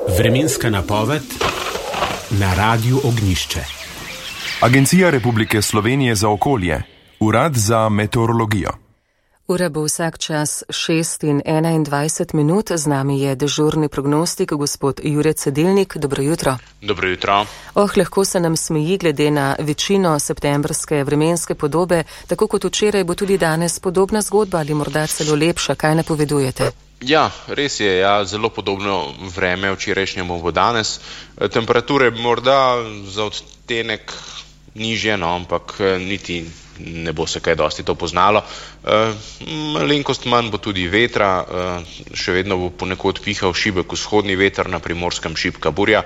Vremenska napoved na Radiu Ognjišče. Agencija Republike Slovenije za okolje, Urad za meteorologijo. Ura bo vsak čas 6:21, z nami je dežurni prognostik gospod Jure Cedilnik. Dobro jutro. Dobro jutro. Lahko se nam smeji glede na večino septembrske vremenske podobe, tako kot včeraj bo tudi danes podobna zgodba ali morda celo lepša. Kaj napovedujete? Ja, res je, zelo podobno vreme včerajšnjemu bo danes. Temperature morda za odtenek nižje, ampak niti ne bo se kaj dosti to poznalo. Malenkost manj bo tudi vetra, še vedno bo ponekod pihal šibek vzhodni veter, na Primorskem šibka burja.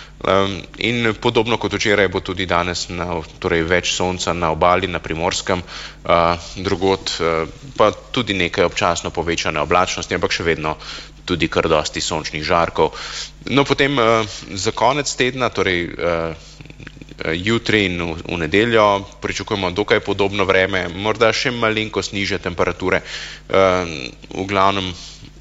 In podobno kot včeraj bo tudi danes torej več sonca na obali, na Primorskem, drugod pa tudi nekaj občasno povečane oblačnosti, ampak še vedno tudi kar dosti sončnih žarkov. No, potem za konec tedna, torej jutri in v nedeljo pričakujemo dokaj podobno vreme, morda še malenkost nižje temperature, v glavnem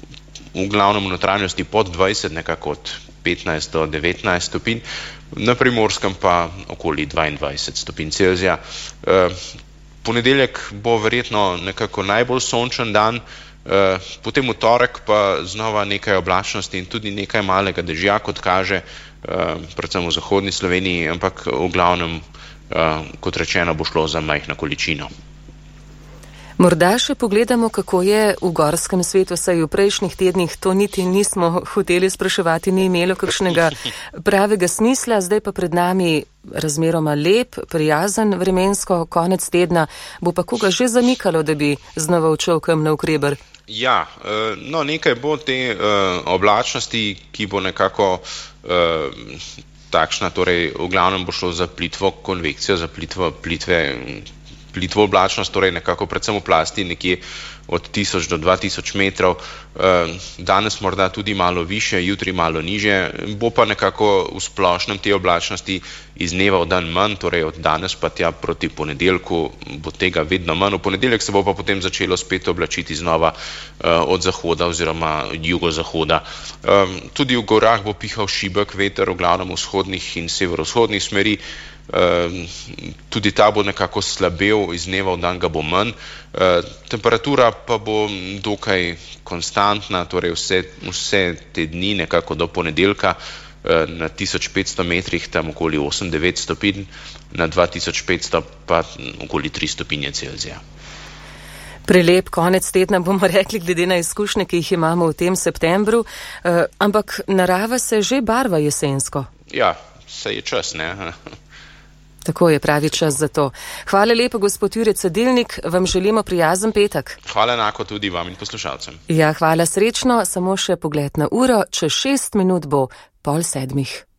v notranjosti pod 20, nekako od 15 do 19 stopinj, na Primorskem pa okoli 22 stopinj Celzija. Ponedeljek bo verjetno nekako najbolj sončen dan, potem v torek pa znova nekaj oblačnosti in tudi nekaj malega dežja, kot kaže, predvsem v zahodni Sloveniji, ampak v glavnem, kot rečeno, bo šlo za majhno količino. Morda še pogledamo, kako je v gorskem svetu, saj v prejšnjih tednih to niti nismo hoteli spraševati, ni imelo kakšnega pravega smisla, zdaj pa pred nami razmeroma lep, prijazen vremensko konec tedna, bo pa koga že zamikalo, da bi znova odšel kam navkreber? Ja, no, nekaj bo te oblačnosti, ki bo nekako takšna, torej v glavnem bo šlo za plitvo konvekcijo, za plitvo oblačnost, torej nekako predvsem v plasti nekje od 1000 do 2000 metrov, danes morda tudi malo više, jutri malo niže, bo pa nekako v splošnem te oblačnosti iz dneva v dan manj, torej od danes pa tja proti ponedeljku bo tega vedno manj. V ponedeljek se bo pa potem začelo spet oblačiti znova od zahoda oziroma jugozahoda. Tudi v gorah bo pihal šibek veter, v glavnem vzhodnih in severovzhodnih smeri. Tudi ta bo nekako slabel, iz dneva v dan ga bo manj. Temperatura pa bo dokaj konstantna, torej vse te dni nekako do ponedeljka, na 1500 metrih tam okoli 8-9 stopinj, na 2500 pa okoli 3 stopinje Celzija. Prelep konec tedna, bomo rekli, glede na izkušnje, ki jih imamo v tem septembru, ampak narava se že barva jesensko. Ja, saj je čas, ne? Tako je, pravi čas za to. Hvala lepa, gospod Jure Cedilnik, vam želimo prijazen petek. Hvala enako tudi vam in poslušalcem. Ja, hvala, srečno, samo še pogled na uro, čez 6 minut bo 6:30.